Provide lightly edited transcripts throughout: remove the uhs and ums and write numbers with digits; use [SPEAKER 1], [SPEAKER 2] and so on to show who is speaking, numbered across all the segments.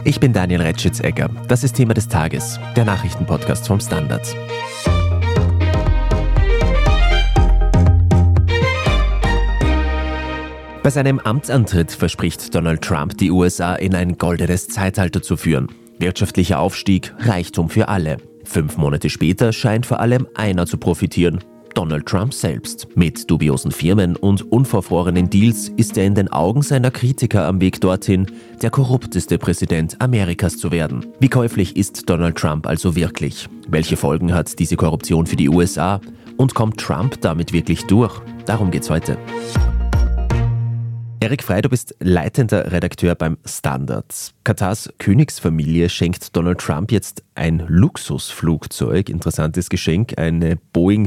[SPEAKER 1] Ich bin Daniel Retschitz-Egger. Das ist Thema des Tages, der Nachrichtenpodcast vom Standard. Bei seinem Amtsantritt verspricht Donald Trump, die USA in ein goldenes Zeitalter zu führen. Wirtschaftlicher Aufstieg, Reichtum für alle. 5 Monate später scheint vor allem einer zu profitieren: Donald Trump selbst. Mit dubiosen Firmen und unverfrorenen Deals ist er in den Augen seiner Kritiker am Weg dorthin, der korrupteste Präsident Amerikas zu werden. Wie käuflich ist Donald Trump also wirklich? Welche Folgen hat diese Korruption für die USA? Und kommt Trump damit wirklich durch? Darum geht's heute. Erik Frey, du bist leitender Redakteur beim Standard. Katars Königsfamilie schenkt Donald Trump jetzt ein Luxusflugzeug. Interessantes Geschenk, eine Boeing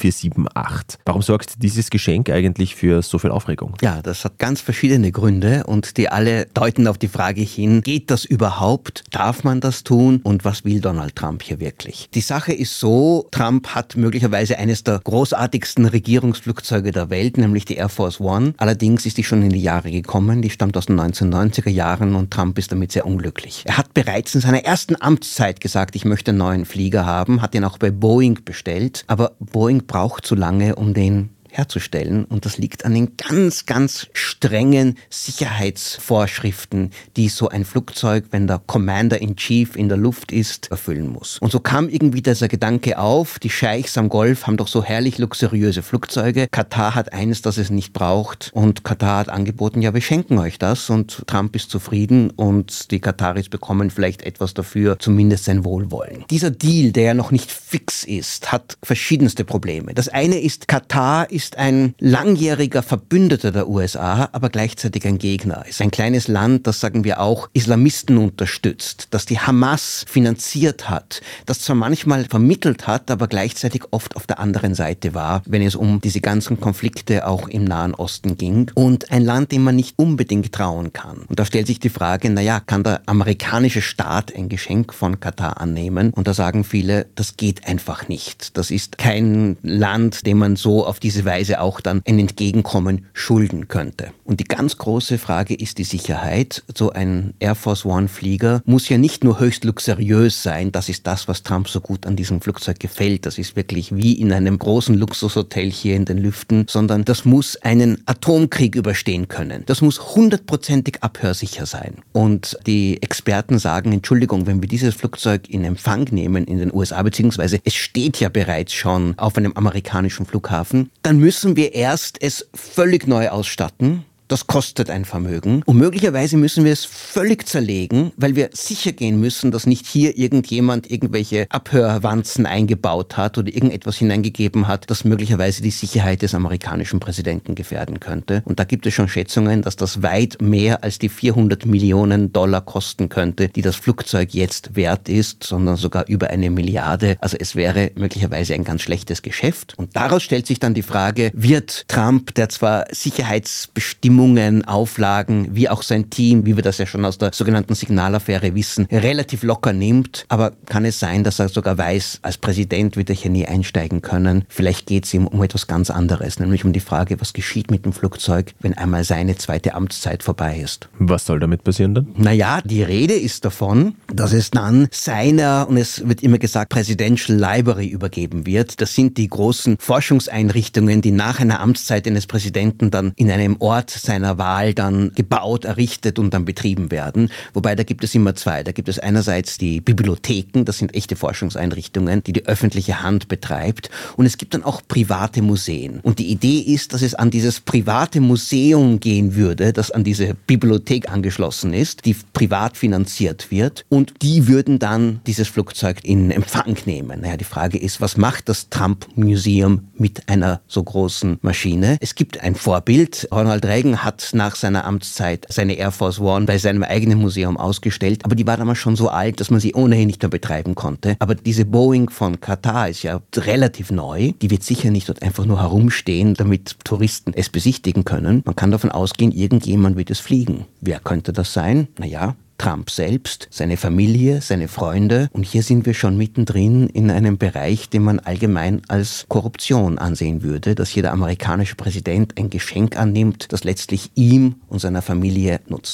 [SPEAKER 1] 747-8. Warum sorgt dieses Geschenk eigentlich für so viel Aufregung?
[SPEAKER 2] Ja, das hat ganz verschiedene Gründe und die alle deuten auf die Frage hin: Geht das überhaupt? Darf man das tun? Und was will Donald Trump hier wirklich? Die Sache ist so: Trump hat möglicherweise eines der großartigsten Regierungsflugzeuge der Welt, nämlich die Air Force One. Allerdings ist die schon in die Jahre gekommen. Die stammt aus den 1990er Jahren und Trump ist damit sehr unglücklich. Er hat bereits in seiner ersten Amtszeit gesagt, ich möchte einen neuen Flieger haben, hat ihn auch bei Boeing bestellt, aber Boeing braucht zu lange, um den herzustellen, und das liegt an den ganz, ganz strengen Sicherheitsvorschriften, die so ein Flugzeug, wenn der Commander-in-Chief in der Luft ist, erfüllen muss. Und so kam irgendwie dieser Gedanke auf: Die Scheichs am Golf haben doch so herrlich luxuriöse Flugzeuge. Katar hat eines, das es nicht braucht, und Katar hat angeboten, ja, wir schenken euch das, und Trump ist zufrieden und die Kataris bekommen vielleicht etwas dafür, zumindest sein Wohlwollen. Dieser Deal, der ja noch nicht fix ist, hat verschiedenste Probleme. Das eine ist, Katar ist ein langjähriger Verbündeter der USA, aber gleichzeitig ein Gegner. Ist ein kleines Land, das, sagen wir, auch Islamisten unterstützt, das die Hamas finanziert hat, das zwar manchmal vermittelt hat, aber gleichzeitig oft auf der anderen Seite war, wenn es um diese ganzen Konflikte auch im Nahen Osten ging. Und ein Land, dem man nicht unbedingt trauen kann. Und da stellt sich die Frage, kann der amerikanische Staat ein Geschenk von Katar annehmen? Und da sagen viele, das geht einfach nicht. Das ist kein Land, dem man so auf diese Weise auch dann ein Entgegenkommen schulden könnte. Und die ganz große Frage ist die Sicherheit. So ein Air Force One Flieger muss ja nicht nur höchst luxuriös sein, das ist das, was Trump so gut an diesem Flugzeug gefällt. Das ist wirklich wie in einem großen Luxushotel hier in den Lüften, sondern das muss einen Atomkrieg überstehen können. Das muss 100%ig abhörsicher sein. Und die Experten sagen, Entschuldigung, wenn wir dieses Flugzeug in Empfang nehmen in den USA, beziehungsweise es steht ja bereits schon auf einem amerikanischen Flughafen, dann müssen wir erst es völlig neu ausstatten. Das kostet ein Vermögen. Und möglicherweise müssen wir es völlig zerlegen, weil wir sicher gehen müssen, dass nicht hier irgendjemand irgendwelche Abhörwanzen eingebaut hat oder irgendetwas hineingegeben hat, das möglicherweise die Sicherheit des amerikanischen Präsidenten gefährden könnte. Und da gibt es schon Schätzungen, dass das weit mehr als die $400 Millionen kosten könnte, die das Flugzeug jetzt wert ist, sondern sogar über 1 Milliarde. Also es wäre möglicherweise ein ganz schlechtes Geschäft. Und daraus stellt sich dann die Frage: Wird Trump, der zwar Sicherheitsbestimmungen, Auflagen, wie auch sein Team, wie wir das ja schon aus der sogenannten Signalaffäre wissen, relativ locker nimmt, aber kann es sein, dass er sogar weiß, als Präsident wird er hier nie einsteigen können? Vielleicht geht es ihm um etwas ganz anderes, nämlich um die Frage, was geschieht mit dem Flugzeug, wenn einmal seine zweite Amtszeit vorbei ist.
[SPEAKER 1] Was soll damit passieren dann?
[SPEAKER 2] Die Rede ist davon, dass es dann seiner, und es wird immer gesagt, Presidential Library übergeben wird. Das sind die großen Forschungseinrichtungen, die nach einer Amtszeit eines Präsidenten dann in einem Ort seiner Wahl dann gebaut, errichtet und dann betrieben werden. Wobei, da gibt es immer zwei. Da gibt es einerseits die Bibliotheken, das sind echte Forschungseinrichtungen, die die öffentliche Hand betreibt. Und es gibt dann auch private Museen. Und die Idee ist, dass es an dieses private Museum gehen würde, das an diese Bibliothek angeschlossen ist, die privat finanziert wird. Und die würden dann dieses Flugzeug in Empfang nehmen. Die Frage ist, was macht das Trump Museum mit einer so großen Maschine? Es gibt ein Vorbild. Ronald Reagan hat nach seiner Amtszeit seine Air Force One bei seinem eigenen Museum ausgestellt, aber die war damals schon so alt, dass man sie ohnehin nicht mehr betreiben konnte. Aber diese Boeing von Katar ist ja relativ neu. Die wird sicher nicht dort einfach nur herumstehen, damit Touristen es besichtigen können. Man kann davon ausgehen, irgendjemand wird es fliegen. Wer könnte das sein? Trump selbst, seine Familie, seine Freunde. Und hier sind wir schon mittendrin in einem Bereich, den man allgemein als Korruption ansehen würde, dass hier der amerikanische Präsident ein Geschenk annimmt, das letztlich ihm und seiner Familie nutzt.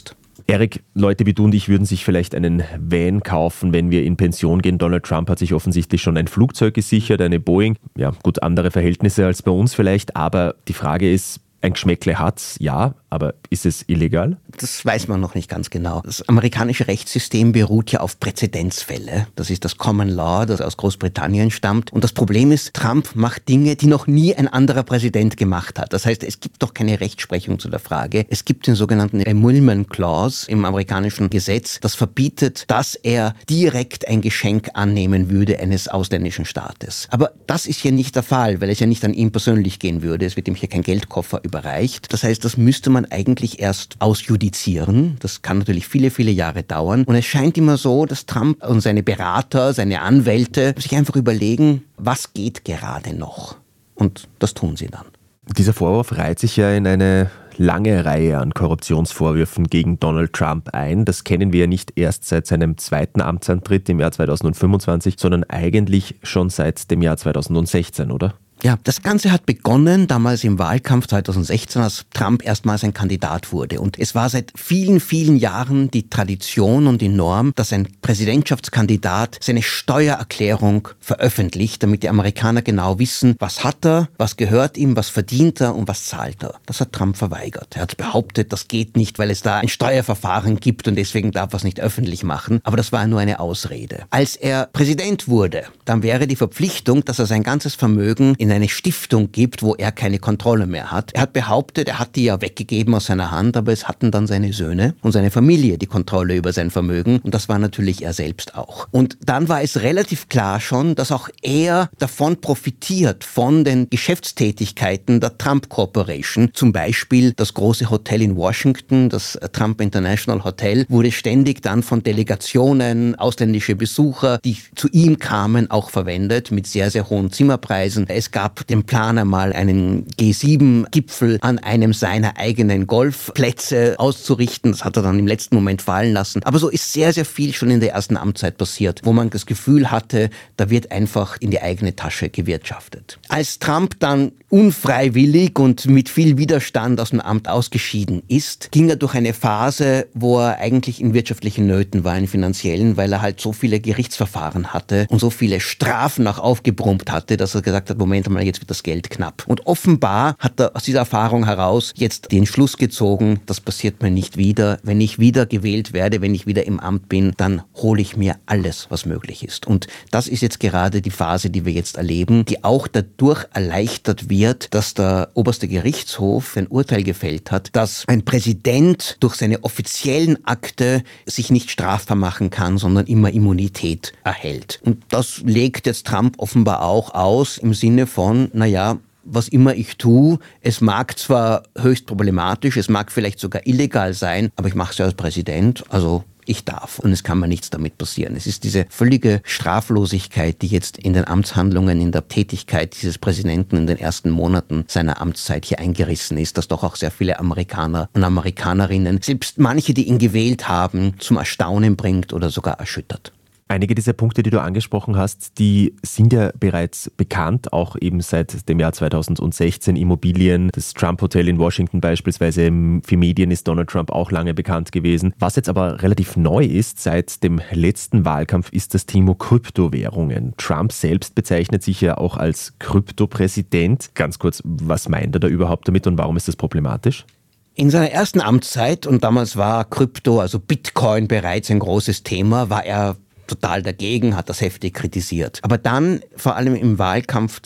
[SPEAKER 1] Erik, Leute wie du und ich würden sich vielleicht einen Van kaufen, wenn wir in Pension gehen. Donald Trump hat sich offensichtlich schon ein Flugzeug gesichert, eine Boeing. Ja, gut, andere Verhältnisse als bei uns vielleicht, aber die Frage ist, ein Geschmäckle hat's, ja, aber ist es illegal?
[SPEAKER 2] Das weiß man noch nicht ganz genau. Das amerikanische Rechtssystem beruht ja auf Präzedenzfälle. Das ist das Common Law, das aus Großbritannien stammt. Und das Problem ist, Trump macht Dinge, die noch nie ein anderer Präsident gemacht hat. Das heißt, es gibt doch keine Rechtsprechung zu der Frage. Es gibt den sogenannten Emolument Clause im amerikanischen Gesetz, das verbietet, dass er direkt ein Geschenk annehmen würde eines ausländischen Staates. Aber das ist hier nicht der Fall, weil es ja nicht an ihn persönlich gehen würde. Es wird ihm hier kein Geldkoffer überreicht. Das heißt, das müsste man eigentlich erst ausjudizieren. Das kann natürlich viele, viele Jahre dauern. Und es scheint immer so, dass Trump und seine Berater, seine Anwälte sich einfach überlegen, was geht gerade noch? Und das tun sie dann.
[SPEAKER 1] Dieser Vorwurf reiht sich ja in eine lange Reihe an Korruptionsvorwürfen gegen Donald Trump ein. Das kennen wir ja nicht erst seit seinem zweiten Amtsantritt im Jahr 2025, sondern eigentlich schon seit dem Jahr 2016, oder?
[SPEAKER 2] Ja, das Ganze hat begonnen damals im Wahlkampf 2016, als Trump erstmals ein Kandidat wurde. Und es war seit vielen, vielen Jahren die Tradition und die Norm, dass ein Präsidentschaftskandidat seine Steuererklärung veröffentlicht, damit die Amerikaner genau wissen, was hat er, was gehört ihm, was verdient er und was zahlt er. Das hat Trump verweigert. Er hat behauptet, das geht nicht, weil es da ein Steuerverfahren gibt und deswegen darf er es nicht öffentlich machen. Aber das war nur eine Ausrede. Als er Präsident wurde, dann wäre die Verpflichtung, dass er sein ganzes Vermögen in eine Stiftung gibt, wo er keine Kontrolle mehr hat. Er hat behauptet, er hat die ja weggegeben aus seiner Hand, aber es hatten dann seine Söhne und seine Familie die Kontrolle über sein Vermögen und das war natürlich er selbst auch. Und dann war es relativ klar schon, dass auch er davon profitiert, von den Geschäftstätigkeiten der Trump Corporation. Zum Beispiel das große Hotel in Washington, das Trump International Hotel, wurde ständig dann von Delegationen, ausländische Besucher, die zu ihm kamen, auch verwendet mit sehr, sehr hohen Zimmerpreisen. Es gab den Plan, einmal einen G7-Gipfel an einem seiner eigenen Golfplätze auszurichten. Das hat er dann im letzten Moment fallen lassen. Aber so ist sehr, sehr viel schon in der ersten Amtszeit passiert, wo man das Gefühl hatte, da wird einfach in die eigene Tasche gewirtschaftet. Als Trump dann unfreiwillig und mit viel Widerstand aus dem Amt ausgeschieden ist, ging er durch eine Phase, wo er eigentlich in wirtschaftlichen Nöten war, in finanziellen, weil er halt so viele Gerichtsverfahren hatte und so viele Strafen auch aufgebrummt hatte, dass er gesagt hat, Moment mal, jetzt wird das Geld knapp. Und offenbar hat er aus dieser Erfahrung heraus jetzt den Schluss gezogen, das passiert mir nicht wieder. Wenn ich wieder gewählt werde, wenn ich wieder im Amt bin, dann hole ich mir alles, was möglich ist. Und das ist jetzt gerade die Phase, die wir jetzt erleben, die auch dadurch erleichtert wird, dass der oberste Gerichtshof ein Urteil gefällt hat, dass ein Präsident durch seine offiziellen Akte sich nicht strafbar machen kann, sondern immer Immunität erhält. Und das legt jetzt Trump offenbar auch aus im Sinne von, was immer ich tue, es mag zwar höchst problematisch, es mag vielleicht sogar illegal sein, aber ich mache es ja als Präsident, also ich darf und es kann mir nichts damit passieren. Es ist diese völlige Straflosigkeit, die jetzt in den Amtshandlungen, in der Tätigkeit dieses Präsidenten in den ersten Monaten seiner Amtszeit hier eingerissen ist, dass doch auch sehr viele Amerikaner und Amerikanerinnen, selbst manche, die ihn gewählt haben, zum Erstaunen bringt oder sogar erschüttert.
[SPEAKER 1] Einige dieser Punkte, die du angesprochen hast, die sind ja bereits bekannt, auch eben seit dem Jahr 2016. Immobilien, das Trump Hotel in Washington beispielsweise, für Medien ist Donald Trump auch lange bekannt gewesen. Was jetzt aber relativ neu ist seit dem letzten Wahlkampf, ist das Thema Kryptowährungen. Trump selbst bezeichnet sich ja auch als Kryptopräsident. Ganz kurz, was meint er da überhaupt damit und warum ist das problematisch?
[SPEAKER 2] In seiner ersten Amtszeit, und damals war Krypto, also Bitcoin, bereits ein großes Thema, war er total dagegen, hat das heftig kritisiert. Aber dann, vor allem im Wahlkampf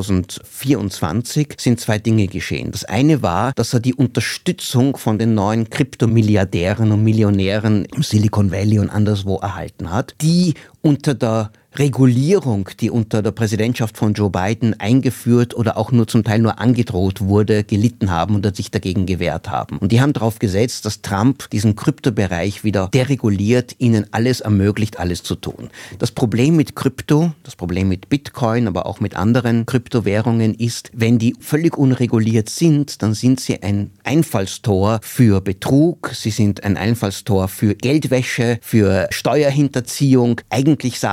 [SPEAKER 2] 2024, sind zwei Dinge geschehen. Das eine war, dass er die Unterstützung von den neuen Kryptomilliardären und Millionären im Silicon Valley und anderswo erhalten hat, die unter der Regulierung, die unter der Präsidentschaft von Joe Biden eingeführt oder auch nur zum Teil nur angedroht wurde, gelitten haben und sich dagegen gewehrt haben. Und die haben darauf gesetzt, dass Trump diesen Kryptobereich wieder dereguliert, ihnen alles ermöglicht, alles zu tun. Das Problem mit Krypto, das Problem mit Bitcoin, aber auch mit anderen Kryptowährungen ist, wenn die völlig unreguliert sind, dann sind sie ein Einfallstor für Betrug, sie sind ein Einfallstor für Geldwäsche, für Steuerhinterziehung. Eigentlich sagen manche,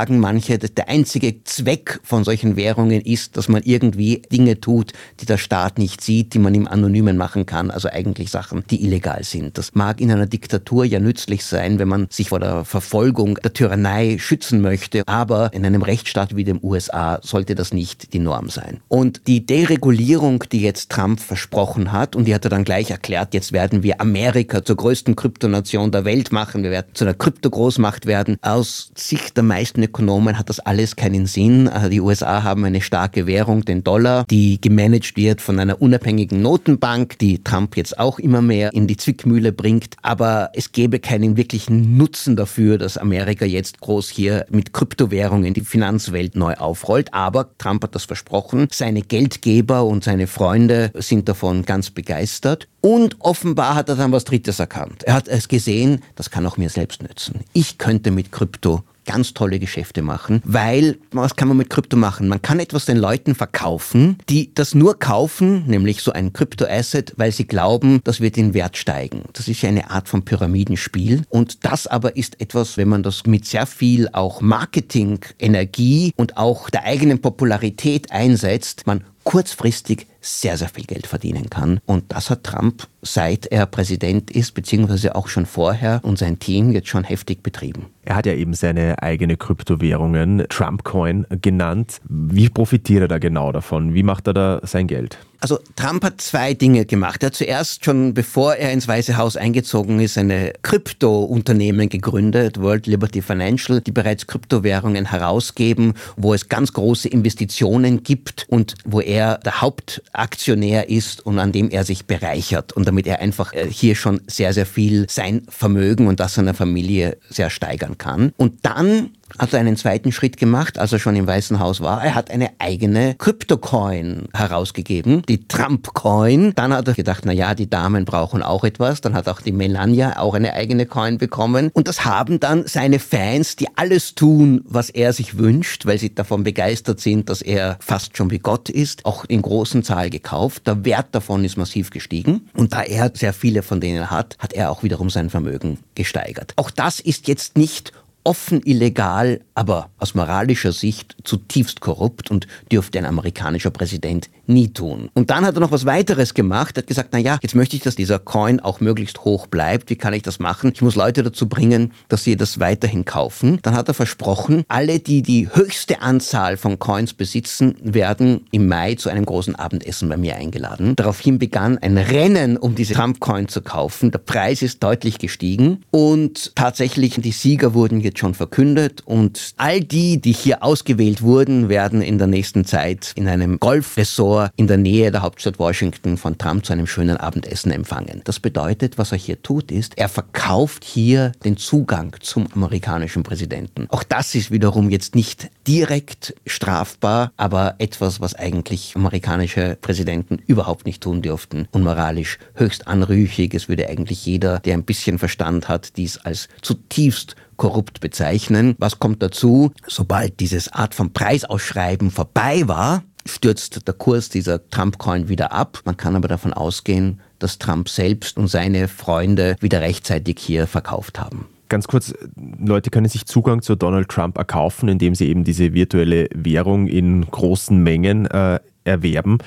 [SPEAKER 2] manche, der einzige Zweck von solchen Währungen ist, dass man irgendwie Dinge tut, die der Staat nicht sieht, die man im Anonymen machen kann, also eigentlich Sachen, die illegal sind. Das mag in einer Diktatur ja nützlich sein, wenn man sich vor der Verfolgung, der Tyrannei schützen möchte, aber in einem Rechtsstaat wie dem USA sollte das nicht die Norm sein. Und die Deregulierung, die jetzt Trump versprochen hat, und die hat er dann gleich erklärt, jetzt werden wir Amerika zur größten Kryptonation der Welt machen, wir werden zu einer Kryptogroßmacht werden. Aus Sicht der meisten Ökonomen hat das alles keinen Sinn. Also die USA haben eine starke Währung, den Dollar, die gemanagt wird von einer unabhängigen Notenbank, die Trump jetzt auch immer mehr in die Zwickmühle bringt. Aber es gäbe keinen wirklichen Nutzen dafür, dass Amerika jetzt groß hier mit Kryptowährungen die Finanzwelt neu aufrollt. Aber Trump hat das versprochen. Seine Geldgeber und seine Freunde sind davon ganz begeistert. Und offenbar hat er dann was Drittes erkannt. Er hat es gesehen, das kann auch mir selbst nützen. Ich könnte mit Krypto ganz tolle Geschäfte machen, weil, was kann man mit Krypto machen? Man kann etwas den Leuten verkaufen, die das nur kaufen, nämlich so ein Kryptoasset, weil sie glauben, das wird in Wert steigen. Das ist ja eine Art von Pyramidenspiel und das aber ist etwas, wenn man das mit sehr viel auch Marketing, Energie und auch der eigenen Popularität einsetzt, man kurzfristig sehr, sehr viel Geld verdienen kann. Und das hat Trump, seit er Präsident ist, beziehungsweise auch schon vorher und sein Team jetzt schon heftig betrieben.
[SPEAKER 1] Er hat ja eben seine eigene Kryptowährungen, Trump-Coin, genannt. Wie profitiert er da genau davon? Wie macht er da sein Geld?
[SPEAKER 2] Also Trump hat zwei Dinge gemacht. Er hat zuerst schon, bevor er ins Weiße Haus eingezogen ist, eine Krypto-Unternehmen gegründet, World Liberty Financial, die bereits Kryptowährungen herausgeben, wo es ganz große Investitionen gibt und wo er der Hauptaktionär ist und an dem er sich bereichert und damit er einfach hier schon sehr, sehr viel sein Vermögen und das seiner Familie sehr steigern kann. Und dann hat er einen zweiten Schritt gemacht, als er schon im Weißen Haus war. Er hat eine eigene Kryptocoin herausgegeben, die Trump-Coin. Dann hat er gedacht, die Damen brauchen auch etwas. Dann hat auch die Melania auch eine eigene Coin bekommen. Und das haben dann seine Fans, die alles tun, was er sich wünscht, weil sie davon begeistert sind, dass er fast schon wie Gott ist, auch in großen Zahl gekauft. Der Wert davon ist massiv gestiegen. Und da er sehr viele von denen hat, hat er auch wiederum sein Vermögen gesteigert. Auch das ist jetzt nicht offen illegal, aber aus moralischer Sicht zutiefst korrupt und dürfte ein amerikanischer Präsident nie tun. Und dann hat er noch was weiteres gemacht. Er hat gesagt, jetzt möchte ich, dass dieser Coin auch möglichst hoch bleibt. Wie kann ich das machen? Ich muss Leute dazu bringen, dass sie das weiterhin kaufen. Dann hat er versprochen, alle, die die höchste Anzahl von Coins besitzen, werden im Mai zu einem großen Abendessen bei mir eingeladen. Daraufhin begann ein Rennen, um diese Trump-Coin zu kaufen. Der Preis ist deutlich gestiegen und tatsächlich die Sieger wurden jetzt schon verkündet und all die hier ausgewählt wurden, werden in der nächsten Zeit in einem Golfresort in der Nähe der Hauptstadt Washington von Trump zu einem schönen Abendessen empfangen. Das bedeutet, was er hier tut, ist, er verkauft hier den Zugang zum amerikanischen Präsidenten. Auch das ist wiederum jetzt nicht direkt strafbar, aber etwas, was eigentlich amerikanische Präsidenten überhaupt nicht tun dürften und moralisch höchst anrüchig. Es würde eigentlich jeder, der ein bisschen Verstand hat, dies als zutiefst korrupt bezeichnen. Was kommt dazu? Sobald dieses Art von Preisausschreiben vorbei war, stürzt der Kurs dieser Trump-Coin wieder ab. Man kann aber davon ausgehen, dass Trump selbst und seine Freunde wieder rechtzeitig hier verkauft haben.
[SPEAKER 1] Ganz kurz, Leute können sich Zugang zu Donald Trump erkaufen, indem sie eben diese virtuelle Währung in großen Mengen erwerben.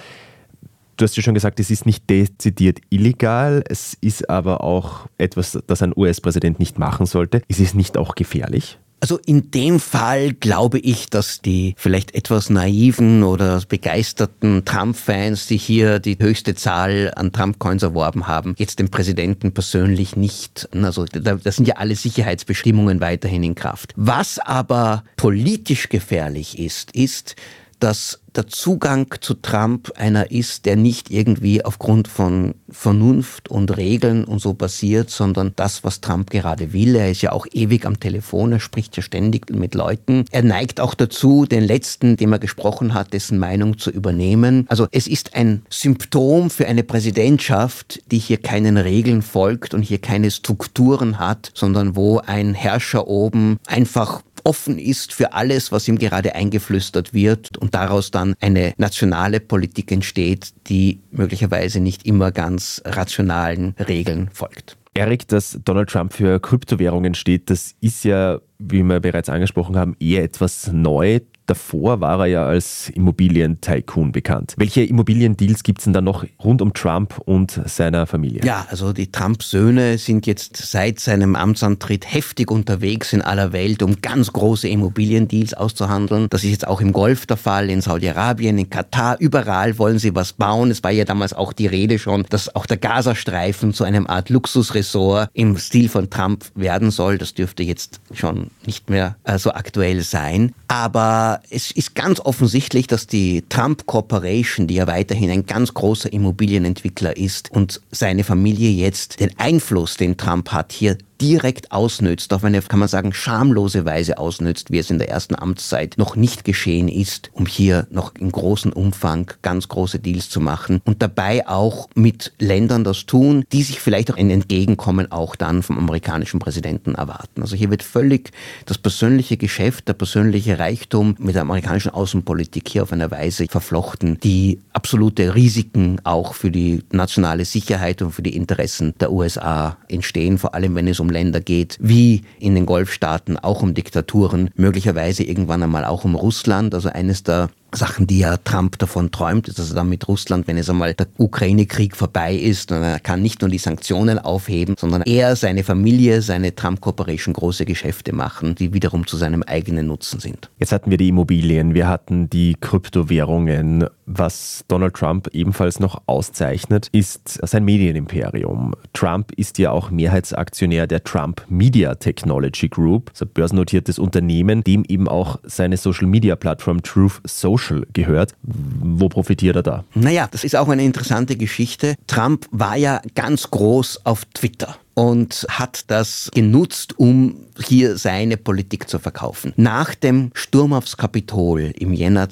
[SPEAKER 1] Du hast ja schon gesagt, es ist nicht dezidiert illegal, es ist aber auch etwas, das ein US-Präsident nicht machen sollte. Ist es nicht auch gefährlich?
[SPEAKER 2] Also in dem Fall glaube ich, dass die vielleicht etwas naiven oder begeisterten Trump-Fans, die hier die höchste Zahl an Trump-Coins erworben haben, jetzt den Präsidenten persönlich nicht, also da sind ja alle Sicherheitsbestimmungen weiterhin in Kraft. Was aber politisch gefährlich ist, dass der Zugang zu Trump einer ist, der nicht irgendwie aufgrund von Vernunft und Regeln und so basiert, sondern das, was Trump gerade will. Er ist ja auch ewig am Telefon, er spricht ja ständig mit Leuten. Er neigt auch dazu, den Letzten, dem er gesprochen hat, dessen Meinung zu übernehmen. Also es ist ein Symptom für eine Präsidentschaft, die hier keinen Regeln folgt und hier keine Strukturen hat, sondern wo ein Herrscher oben einfach offen ist für alles, was ihm gerade eingeflüstert wird und daraus dann eine nationale Politik entsteht, die möglicherweise nicht immer ganz rationalen Regeln folgt.
[SPEAKER 1] Erik, dass Donald Trump für Kryptowährungen steht, das ist ja, wie wir bereits angesprochen haben, eher etwas neu. Davor war er ja als Immobilien-Tycoon bekannt. Welche Immobiliendeals gibt es denn da noch rund um Trump und seiner Familie?
[SPEAKER 2] Ja, also die Trump-Söhne sind jetzt seit seinem Amtsantritt heftig unterwegs in aller Welt, um ganz große Immobiliendeals auszuhandeln. Das ist jetzt auch im Golf der Fall, in Saudi-Arabien, in Katar. Überall wollen sie was bauen. Es war ja damals auch die Rede schon, dass auch der Gazastreifen zu einem Art Luxusressort im Stil von Trump werden soll. Das dürfte jetzt schon nicht mehr so aktuell sein. Aber es ist ganz offensichtlich, dass die Trump Corporation, die ja weiterhin ein ganz großer Immobilienentwickler ist, und seine Familie jetzt den Einfluss, den Trump hat, hier direkt ausnützt, auf eine, kann man sagen, schamlose Weise ausnützt, wie es in der ersten Amtszeit noch nicht geschehen ist, um hier noch in großem Umfang ganz große Deals zu machen und dabei auch mit Ländern das tun, die sich vielleicht auch ein Entgegenkommen auch dann vom amerikanischen Präsidenten erwarten. Also hier wird völlig das persönliche Geschäft, der persönliche Reichtum mit der amerikanischen Außenpolitik hier auf eine Weise verflochten, die absolute Risiken auch für die nationale Sicherheit und für die Interessen der USA entstehen, vor allem wenn es um Länder geht, wie in den Golfstaaten, auch um Diktaturen, möglicherweise irgendwann einmal auch um Russland. Also eines der Sachen, die ja Trump davon träumt, ist, dass er dann mit Russland, wenn es einmal der Ukraine-Krieg vorbei ist, und er kann nicht nur die Sanktionen aufheben, sondern er, seine Familie, seine Trump Corporation große Geschäfte machen, die wiederum zu seinem eigenen Nutzen sind.
[SPEAKER 1] Jetzt hatten wir die Immobilien, wir hatten die Kryptowährungen. Was Donald Trump ebenfalls noch auszeichnet, ist sein Medienimperium. Trump ist ja auch Mehrheitsaktionär der Trump Media Technology Group, also ein börsennotiertes Unternehmen, dem eben auch seine Social-Media-Plattform Truth Social gehört. Wo profitiert er da?
[SPEAKER 2] Naja, das ist auch eine interessante Geschichte. Trump war ja ganz groß auf Twitter und hat das genutzt, um hier seine Politik zu verkaufen. Nach dem Sturm aufs Kapitol im Jänner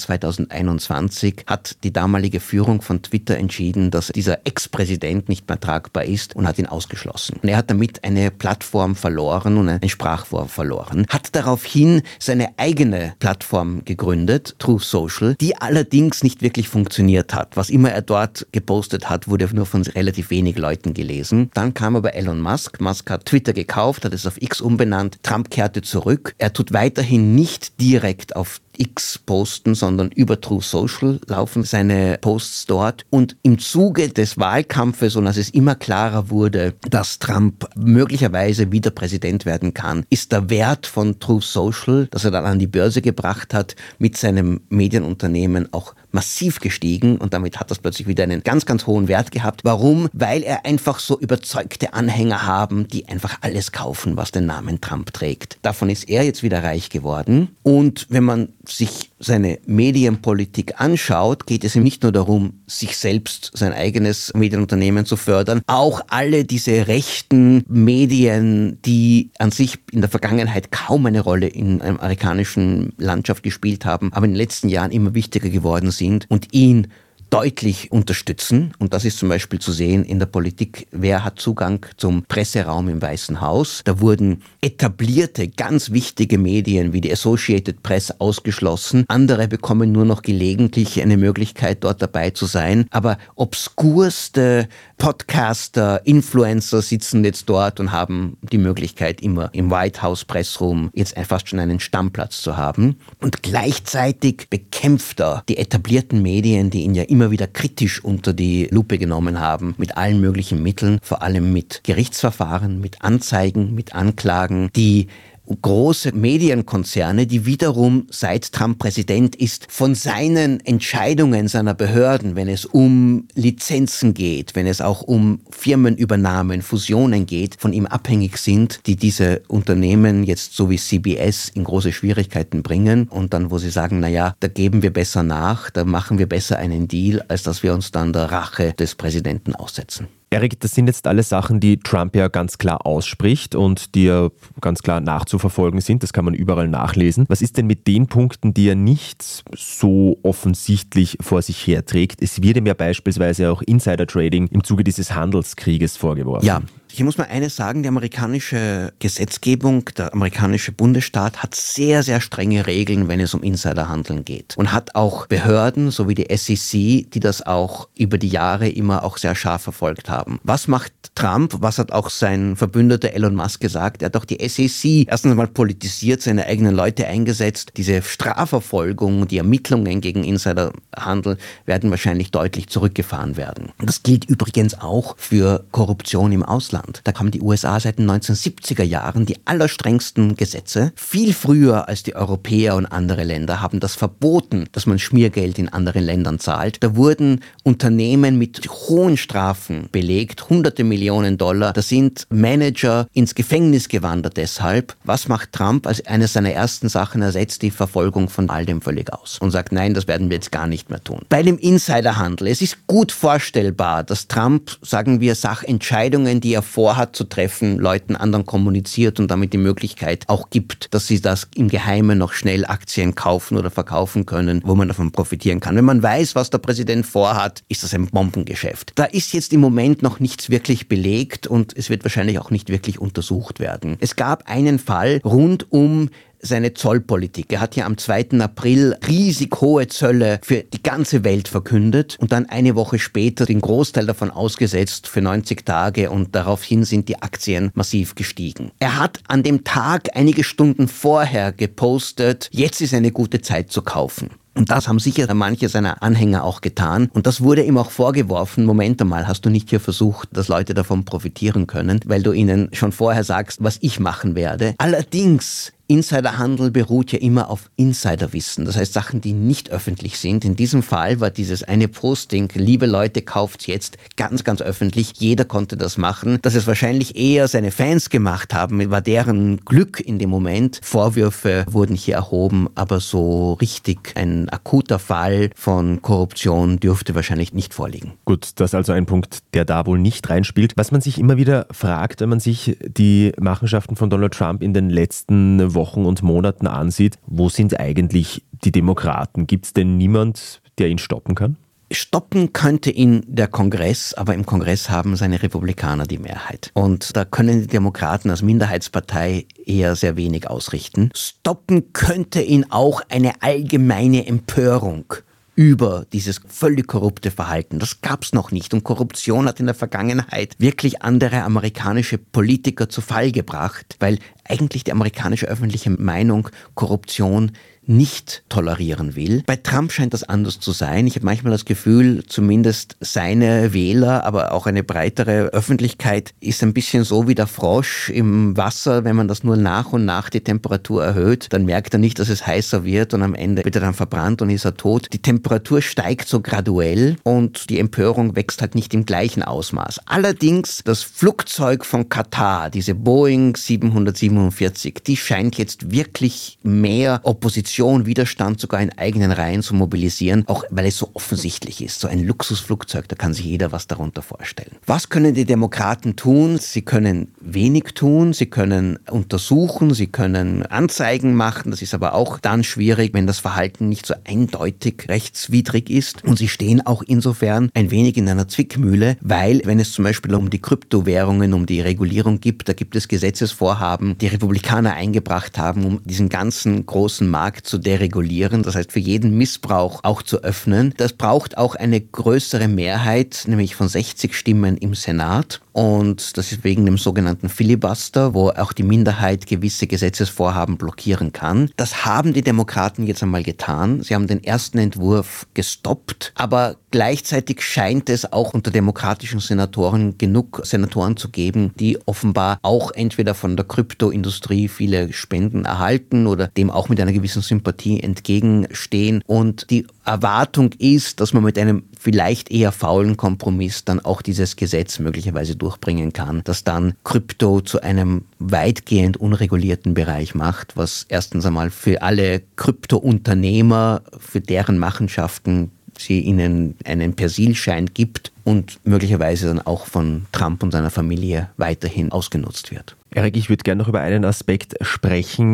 [SPEAKER 2] 2021 hat die damalige Führung von Twitter entschieden, dass dieser Ex-Präsident nicht mehr tragbar ist und hat ihn ausgeschlossen. Und er hat damit eine Plattform verloren und ein Sprachrohr verloren. Hat daraufhin seine eigene Plattform gegründet, Truth Social, die allerdings nicht wirklich funktioniert hat. Was immer er dort gepostet hat, wurde nur von relativ wenig Leuten gelesen. Dann kam aber Elon Musk. Musk hat Twitter gekauft, hat es auf X umbenannt. Trump kehrte zurück. Er tut weiterhin nicht direkt auf X posten, sondern über Truth Social laufen seine Posts dort. Und im Zuge des Wahlkampfes und als es immer klarer wurde, dass Trump möglicherweise wieder Präsident werden kann, ist der Wert von Truth Social, das er dann an die Börse gebracht hat, mit seinem Medienunternehmen auch massiv gestiegen und damit hat das plötzlich wieder einen ganz, ganz hohen Wert gehabt. Warum? Weil er einfach so überzeugte Anhänger haben, die einfach alles kaufen, was den Namen Trump trägt. Davon ist er jetzt wieder reich geworden. Und wenn man sich seine Medienpolitik anschaut, geht es ihm nicht nur darum, sich selbst, sein eigenes Medienunternehmen zu fördern, auch alle diese rechten Medien, die an sich in der Vergangenheit kaum eine Rolle in der amerikanischen Landschaft gespielt haben, aber in den letzten Jahren immer wichtiger geworden sind und ihn deutlich unterstützen. Und das ist zum Beispiel zu sehen in der Politik. Wer hat Zugang zum Presseraum im Weißen Haus? Da wurden etablierte, ganz wichtige Medien wie die Associated Press ausgeschlossen. Andere bekommen nur noch gelegentlich eine Möglichkeit, dort dabei zu sein. Aber obskurste Podcaster, Influencer sitzen jetzt dort und haben die Möglichkeit, immer im White House Pressroom jetzt fast schon einen Stammplatz zu haben. Und gleichzeitig bekämpft er die etablierten Medien, die ihn ja immer wieder kritisch unter die Lupe genommen haben, mit allen möglichen Mitteln, vor allem mit Gerichtsverfahren, mit Anzeigen, mit Anklagen, die große Medienkonzerne, die wiederum, seit Trump Präsident ist, von seinen Entscheidungen seiner Behörden, wenn es um Lizenzen geht, wenn es auch um Firmenübernahmen, Fusionen geht, von ihm abhängig sind, die diese Unternehmen jetzt so wie CBS in große Schwierigkeiten bringen und dann, wo sie sagen, naja, da geben wir besser nach, da machen wir besser einen Deal, als dass wir uns dann der Rache des Präsidenten aussetzen.
[SPEAKER 1] Erik, das sind jetzt alles Sachen, die Trump ja ganz klar ausspricht und die ja ganz klar nachzuverfolgen sind. Das kann man überall nachlesen. Was ist denn mit den Punkten, die er nicht so offensichtlich vor sich herträgt? Es wird ihm ja beispielsweise auch Insider-Trading im Zuge dieses Handelskrieges vorgeworfen.
[SPEAKER 2] Ja, Ich muss mal eines sagen, die amerikanische Gesetzgebung, der amerikanische Bundesstaat hat sehr, sehr strenge Regeln, wenn es um Insiderhandeln geht. Und hat auch Behörden, so wie die SEC, die das auch über die Jahre immer auch sehr scharf verfolgt haben. Was macht Trump? Was hat auch sein Verbündeter Elon Musk gesagt? Er hat auch die SEC erstens mal politisiert, seine eigenen Leute eingesetzt. Diese Strafverfolgung, die Ermittlungen gegen Insiderhandel werden wahrscheinlich deutlich zurückgefahren werden. Das gilt übrigens auch für Korruption im Ausland. Da haben die USA seit den 1970er Jahren die allerstrengsten Gesetze. Viel früher als die Europäer und andere Länder haben das verboten, dass man Schmiergeld in anderen Ländern zahlt. Da wurden Unternehmen mit hohen Strafen belegt, hunderte Millionen Dollar. Da sind Manager ins Gefängnis gewandert deshalb. Was macht Trump? Als eine seiner ersten Sachen, er setzt die Verfolgung von all dem völlig aus und sagt, nein, das werden wir jetzt gar nicht mehr tun. Bei dem Insiderhandel, es ist gut vorstellbar, dass Trump, sagen wir, Sachentscheidungen, die er vorhat zu treffen, Leuten anderen kommuniziert und damit die Möglichkeit auch gibt, dass sie das im Geheimen noch schnell Aktien kaufen oder verkaufen können, wo man davon profitieren kann. Wenn man weiß, was der Präsident vorhat, ist das ein Bombengeschäft. Da ist jetzt im Moment noch nichts wirklich belegt und es wird wahrscheinlich auch nicht wirklich untersucht werden. Es gab einen Fall rund um seine Zollpolitik. Er hat ja am 2. April riesig hohe Zölle für die ganze Welt verkündet und dann eine Woche später den Großteil davon ausgesetzt für 90 Tage und daraufhin sind die Aktien massiv gestiegen. Er hat an dem Tag einige Stunden vorher gepostet, jetzt ist eine gute Zeit zu kaufen. Und das haben sicher manche seiner Anhänger auch getan. Und das wurde ihm auch vorgeworfen, Moment einmal, hast du nicht hier versucht, dass Leute davon profitieren können, weil du ihnen schon vorher sagst, was ich machen werde. Allerdings, Insiderhandel beruht ja immer auf Insiderwissen. Das heißt, Sachen, die nicht öffentlich sind. In diesem Fall war dieses eine Posting, liebe Leute, kauft's jetzt, ganz, ganz öffentlich. Jeder konnte das machen. Dass es wahrscheinlich eher seine Fans gemacht haben, war deren Glück in dem Moment. Vorwürfe wurden hier erhoben, aber so richtig ein akuter Fall von Korruption dürfte wahrscheinlich nicht vorliegen.
[SPEAKER 1] Gut, das ist also ein Punkt, der da wohl nicht reinspielt. Was man sich immer wieder fragt, wenn man sich die Machenschaften von Donald Trump in den letzten Wochen und Monaten ansieht, wo sind eigentlich die Demokraten? Gibt es denn niemand, der ihn stoppen kann?
[SPEAKER 2] Stoppen könnte ihn der Kongress, aber im Kongress haben seine Republikaner die Mehrheit. Und da können die Demokraten als Minderheitspartei eher sehr wenig ausrichten. Stoppen könnte ihn auch eine allgemeine Empörung über dieses völlig korrupte Verhalten. Das gab's noch nicht. Und Korruption hat in der Vergangenheit wirklich andere amerikanische Politiker zu Fall gebracht, weil eigentlich die amerikanische öffentliche Meinung Korruption nicht tolerieren will. Bei Trump scheint das anders zu sein. Ich habe manchmal das Gefühl, zumindest seine Wähler, aber auch eine breitere Öffentlichkeit ist ein bisschen so wie der Frosch im Wasser. Wenn man das nur nach und nach die Temperatur erhöht, dann merkt er nicht, dass es heißer wird und am Ende wird er dann verbrannt und ist er tot. Die Temperatur steigt so graduell und die Empörung wächst halt nicht im gleichen Ausmaß. Allerdings das Flugzeug von Katar, diese Boeing 747, die scheint jetzt wirklich mehr Opposition, Widerstand sogar in eigenen Reihen zu mobilisieren, auch weil es so offensichtlich ist. So ein Luxusflugzeug, da kann sich jeder was darunter vorstellen. Was können die Demokraten tun? Sie können wenig tun, sie können untersuchen, sie können Anzeigen machen. Das ist aber auch dann schwierig, wenn das Verhalten nicht so eindeutig rechtswidrig ist. Und sie stehen auch insofern ein wenig in einer Zwickmühle, weil wenn es zum Beispiel um die Kryptowährungen, um die Regulierung gibt, da gibt es Gesetzesvorhaben, die Republikaner eingebracht haben, um diesen ganzen großen Markt zu deregulieren, das heißt für jeden Missbrauch auch zu öffnen. Das braucht auch eine größere Mehrheit, nämlich von 60 Stimmen im Senat. Und das ist wegen dem sogenannten Filibuster, wo auch die Minderheit gewisse Gesetzesvorhaben blockieren kann. Das haben die Demokraten jetzt einmal getan. Sie haben den ersten Entwurf gestoppt, aber gleichzeitig scheint es auch unter demokratischen Senatoren genug Senatoren zu geben, die offenbar auch entweder von der Kryptoindustrie viele Spenden erhalten oder dem auch mit einer gewissen Sympathie entgegenstehen. Und die Erwartung ist, dass man mit einem vielleicht eher faulen Kompromiss dann auch dieses Gesetz möglicherweise durchbringen kann, das dann Krypto zu einem weitgehend unregulierten Bereich macht, was erstens einmal für alle Kryptounternehmer, für deren Machenschaften sie ihnen einen Persilschein gibt und möglicherweise dann auch von Trump und seiner Familie weiterhin ausgenutzt wird.
[SPEAKER 1] Erik, ich würde gerne noch über einen Aspekt sprechen,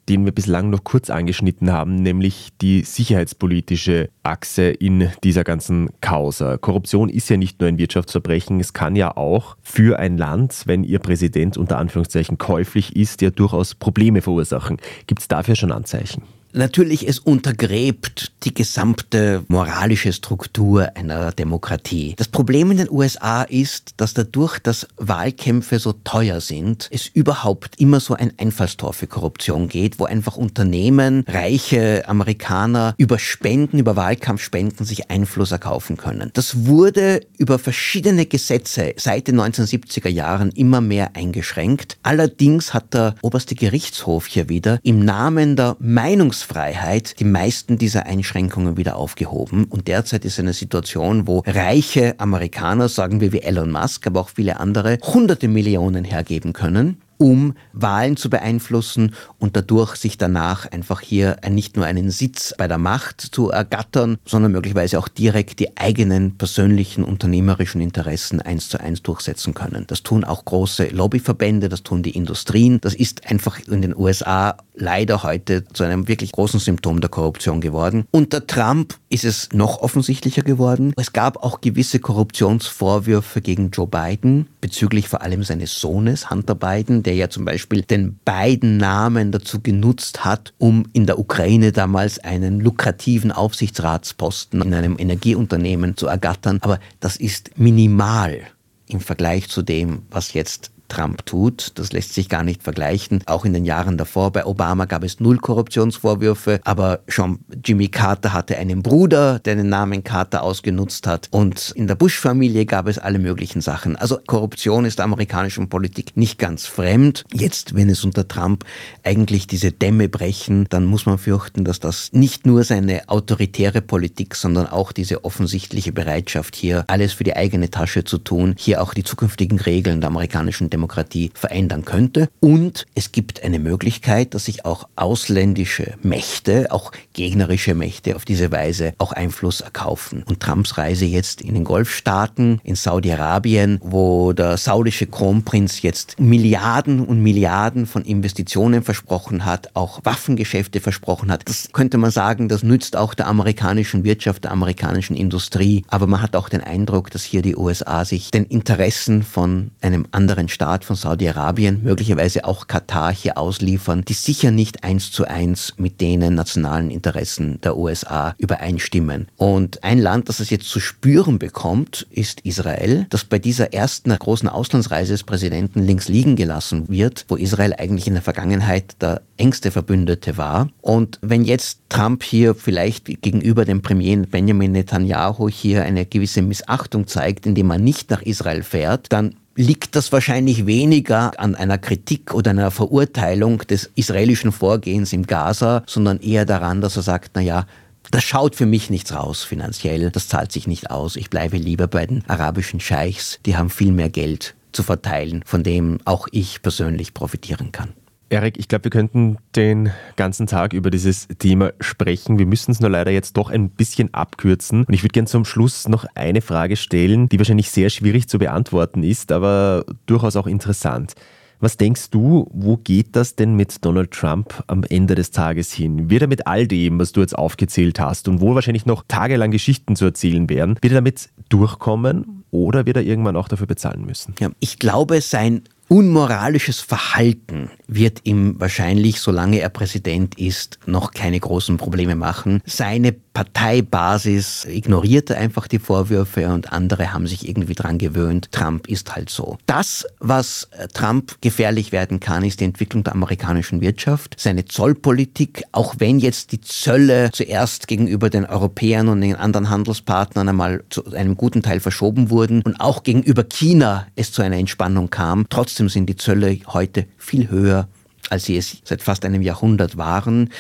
[SPEAKER 1] den wir bislang noch kurz angeschnitten haben, nämlich die sicherheitspolitische Achse in dieser ganzen Causa. Korruption ist ja nicht nur ein Wirtschaftsverbrechen, es kann ja auch für ein Land, wenn ihr Präsident unter Anführungszeichen käuflich ist, ja durchaus Probleme verursachen. Gibt es dafür schon Anzeichen?
[SPEAKER 2] Natürlich, es untergräbt die gesamte moralische Struktur einer Demokratie. Das Problem in den USA ist, dass dadurch, dass Wahlkämpfe so teuer sind, es überhaupt immer so ein Einfallstor für Korruption geht, wo einfach Unternehmen, reiche Amerikaner über Spenden, über Wahlkampfspenden sich Einfluss erkaufen können. Das wurde über verschiedene Gesetze seit den 1970er Jahren immer mehr eingeschränkt. Allerdings hat der oberste Gerichtshof hier wieder im Namen der Meinungsfreiheit die meisten dieser Einschränkungen wieder aufgehoben. Und derzeit ist eine Situation, wo reiche Amerikaner, sagen wir wie Elon Musk, aber auch viele andere, hunderte Millionen hergeben können, um Wahlen zu beeinflussen und dadurch sich danach einfach hier nicht nur einen Sitz bei der Macht zu ergattern, sondern möglicherweise auch direkt die eigenen persönlichen unternehmerischen Interessen 1:1 durchsetzen können. Das tun auch große Lobbyverbände, das tun die Industrien. Das ist einfach in den USA leider heute zu einem wirklich großen Symptom der Korruption geworden. Unter Trump ist es noch offensichtlicher geworden. Es gab auch gewisse Korruptionsvorwürfe gegen Joe Biden, bezüglich vor allem seines Sohnes Hunter Biden, der ja zum Beispiel den Biden-Namen dazu genutzt hat, um in der Ukraine damals einen lukrativen Aufsichtsratsposten in einem Energieunternehmen zu ergattern. Aber das ist minimal im Vergleich zu dem, was jetzt Trump tut. Das lässt sich gar nicht vergleichen. Auch in den Jahren davor, bei Obama gab es 0 Korruptionsvorwürfe, aber schon Jimmy Carter hatte einen Bruder, der den Namen Carter ausgenutzt hat, und in der Bush-Familie gab es alle möglichen Sachen. Also Korruption ist der amerikanischen Politik nicht ganz fremd. Jetzt, wenn es unter Trump eigentlich diese Dämme brechen, dann muss man fürchten, dass das nicht nur seine autoritäre Politik, sondern auch diese offensichtliche Bereitschaft, hier alles für die eigene Tasche zu tun, hier auch die zukünftigen Regeln der amerikanischen Demokratie verändern könnte. Und es gibt eine Möglichkeit, dass sich auch ausländische Mächte, auch gegnerische Mächte auf diese Weise auch Einfluss erkaufen. Und Trumps Reise jetzt in den Golfstaaten, in Saudi-Arabien, wo der saudische Kronprinz jetzt Milliarden und Milliarden von Investitionen versprochen hat, auch Waffengeschäfte versprochen hat. Das könnte man sagen, das nützt auch der amerikanischen Wirtschaft, der amerikanischen Industrie. Aber man hat auch den Eindruck, dass hier die USA sich den Interessen von einem anderen Staat, von Saudi-Arabien, möglicherweise auch Katar hier ausliefern, die sicher nicht 1:1 mit denen nationalen Interessen der USA übereinstimmen. Und ein Land, das es jetzt zu spüren bekommt, ist Israel, das bei dieser ersten großen Auslandsreise des Präsidenten links liegen gelassen wird, wo Israel eigentlich in der Vergangenheit der engste Verbündete war. Und wenn jetzt Trump hier vielleicht gegenüber dem Premier Benjamin Netanyahu hier eine gewisse Missachtung zeigt, indem er nicht nach Israel fährt, dann liegt das wahrscheinlich weniger an einer Kritik oder einer Verurteilung des israelischen Vorgehens im Gaza, sondern eher daran, dass er sagt, das schaut für mich nichts raus finanziell, das zahlt sich nicht aus, ich bleibe lieber bei den arabischen Scheichs, die haben viel mehr Geld zu verteilen, von dem auch ich persönlich profitieren kann.
[SPEAKER 1] Erik, ich glaube, wir könnten den ganzen Tag über dieses Thema sprechen. Wir müssen es nur leider jetzt doch ein bisschen abkürzen. Und ich würde gerne zum Schluss noch eine Frage stellen, die wahrscheinlich sehr schwierig zu beantworten ist, aber durchaus auch interessant. Was denkst du, wo geht das denn mit Donald Trump am Ende des Tages hin? Wird er mit all dem, was du jetzt aufgezählt hast und wo wahrscheinlich noch tagelang Geschichten zu erzählen wären, wird er damit durchkommen oder wird er irgendwann auch dafür bezahlen müssen?
[SPEAKER 2] Ja, ich glaube, sein unmoralisches Verhalten wird ihm wahrscheinlich, solange er Präsident ist, noch keine großen Probleme machen. Seine Parteibasis ignorierte einfach die Vorwürfe und andere haben sich irgendwie dran gewöhnt. Trump ist halt so. Das, was Trump gefährlich werden kann, ist die Entwicklung der amerikanischen Wirtschaft, seine Zollpolitik, auch wenn jetzt die Zölle zuerst gegenüber den Europäern und den anderen Handelspartnern einmal zu einem guten Teil verschoben wurden und auch gegenüber China es zu einer Entspannung kam. Trotzdem sind die Zölle heute viel höher, als sie es seit fast einem Jahrhundert waren.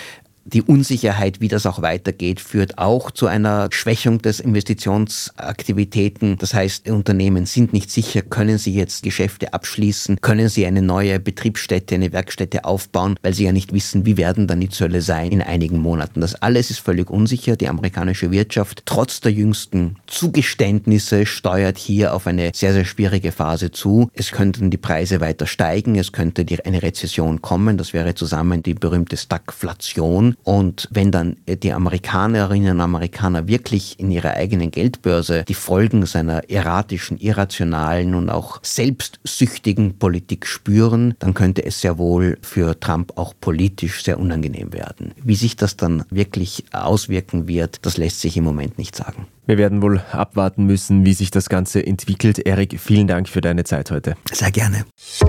[SPEAKER 2] Die Unsicherheit, wie das auch weitergeht, führt auch zu einer Schwächung des Investitionsaktivitäten. Das heißt, Unternehmen sind nicht sicher, können sie jetzt Geschäfte abschließen, können sie eine neue Betriebsstätte, eine Werkstätte aufbauen, weil sie ja nicht wissen, wie werden dann die Zölle sein in einigen Monaten. Das alles ist völlig unsicher. Die amerikanische Wirtschaft, trotz der jüngsten Zugeständnisse, steuert hier auf eine sehr, sehr schwierige Phase zu. Es könnten die Preise weiter steigen, es könnte eine Rezession kommen, das wäre zusammen die berühmte Stagflation. Und wenn dann die Amerikanerinnen und Amerikaner wirklich in ihrer eigenen Geldbörse die Folgen seiner erratischen, irrationalen und auch selbstsüchtigen Politik spüren, dann könnte es sehr wohl für Trump auch politisch sehr unangenehm werden. Wie sich das dann wirklich auswirken wird, das lässt sich im Moment nicht sagen.
[SPEAKER 1] Wir werden wohl abwarten müssen, wie sich das Ganze entwickelt. Erik, vielen Dank für deine Zeit heute.
[SPEAKER 2] Sehr gerne.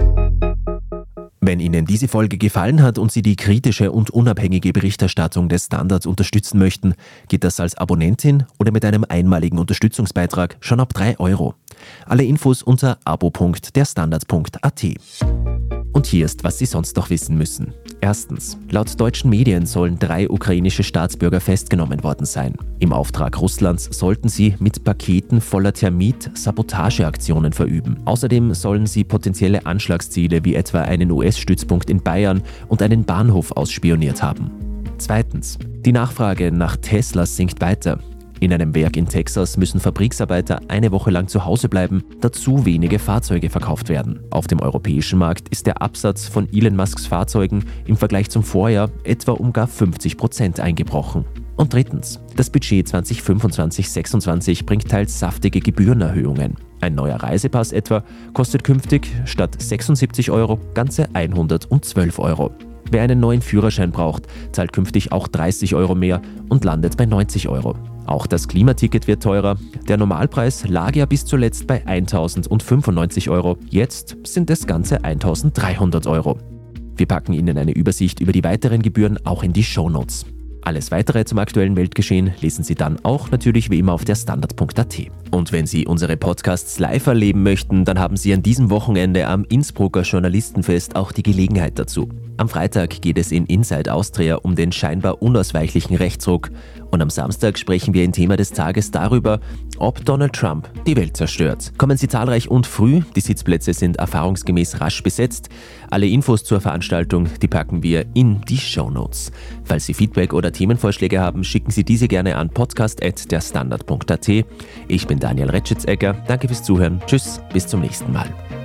[SPEAKER 1] Wenn Ihnen diese Folge gefallen hat und Sie die kritische und unabhängige Berichterstattung des Standards unterstützen möchten, geht das als Abonnentin oder mit einem einmaligen Unterstützungsbeitrag schon ab 3 €. Alle Infos unter abo.derstandard.at. Und hier ist, was Sie sonst noch wissen müssen. Erstens. Laut deutschen Medien sollen 3 ukrainische Staatsbürger festgenommen worden sein. Im Auftrag Russlands sollten sie mit Paketen voller Thermit Sabotageaktionen verüben. Außerdem sollen sie potenzielle Anschlagsziele wie etwa einen US-Stützpunkt in Bayern und einen Bahnhof ausspioniert haben. Zweitens. Die Nachfrage nach Teslas sinkt weiter. In einem Werk in Texas müssen Fabriksarbeiter eine Woche lang zu Hause bleiben, da zu wenige Fahrzeuge verkauft werden. Auf dem europäischen Markt ist der Absatz von Elon Musks Fahrzeugen im Vergleich zum Vorjahr etwa um gar 50% eingebrochen. Und drittens, das Budget 2025/26 bringt teils saftige Gebührenerhöhungen. Ein neuer Reisepass etwa kostet künftig statt 76 € ganze 112 €. Wer einen neuen Führerschein braucht, zahlt künftig auch 30 € mehr und landet bei 90 €. Auch das Klimaticket wird teurer. Der Normalpreis lag ja bis zuletzt bei 1.095 €. Jetzt sind es ganze 1.300 €. Wir packen Ihnen eine Übersicht über die weiteren Gebühren auch in die Shownotes. Alles Weitere zum aktuellen Weltgeschehen lesen Sie dann auch natürlich wie immer auf derstandard.at. Und wenn Sie unsere Podcasts live erleben möchten, dann haben Sie an diesem Wochenende am Innsbrucker Journalistenfest auch die Gelegenheit dazu. Am Freitag geht es in Inside Austria um den scheinbar unausweichlichen Rechtsruck und am Samstag sprechen wir im Thema des Tages darüber, ob Donald Trump die Welt zerstört. Kommen Sie zahlreich und früh, die Sitzplätze sind erfahrungsgemäß rasch besetzt. Alle Infos zur Veranstaltung, die packen wir in die Shownotes. Falls Sie Feedback oder Themenvorschläge haben, schicken Sie diese gerne an podcast@derstandard.at. Ich bin Daniel Retschitz-Egger, danke fürs Zuhören, tschüss, bis zum nächsten Mal.